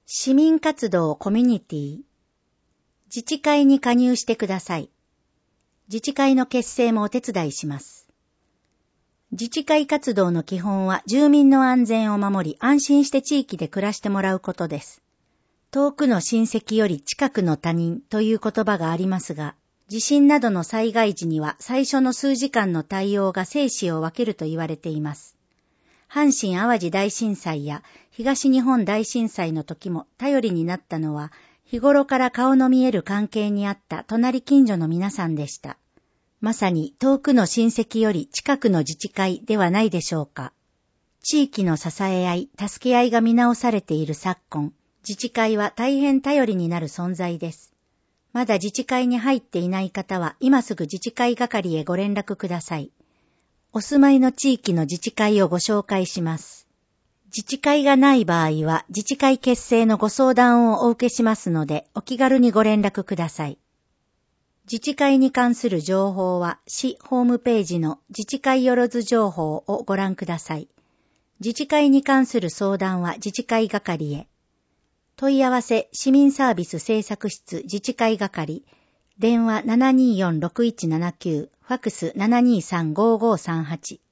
市民活動コミュニティ。自治会に加入してください。自治会の結成もお手伝いします。自治会活動の基本は住民の安全を守り、安心して地域で暮らしてもらうことです。遠くの親戚より近くの他人という言葉がありますが、地震などの災害時には最初の数時間の対応が生死を分けると言われています。阪神淡路大震災や東日本大震災の時も頼りになったのは、日頃から顔の見える関係にあった隣近所の皆さんでした。まさに遠くの親戚より近くの自治会ではないでしょうか。地域の支え合い、助け合いが見直されている昨今、自治会は大変頼りになる存在です。まだ自治会に入っていない方は今すぐ自治会係へご連絡ください。お住まいの地域の自治会をご紹介します。自治会がない場合は自治会結成のご相談をお受けしますのでお気軽にご連絡ください。自治会に関する情報は市ホームページの自治会よろず情報をご覧ください。自治会に関する相談は自治会係へ。問い合わせ市民サービス政策室自治会係、電話 724-6179、ファクス 723-5538。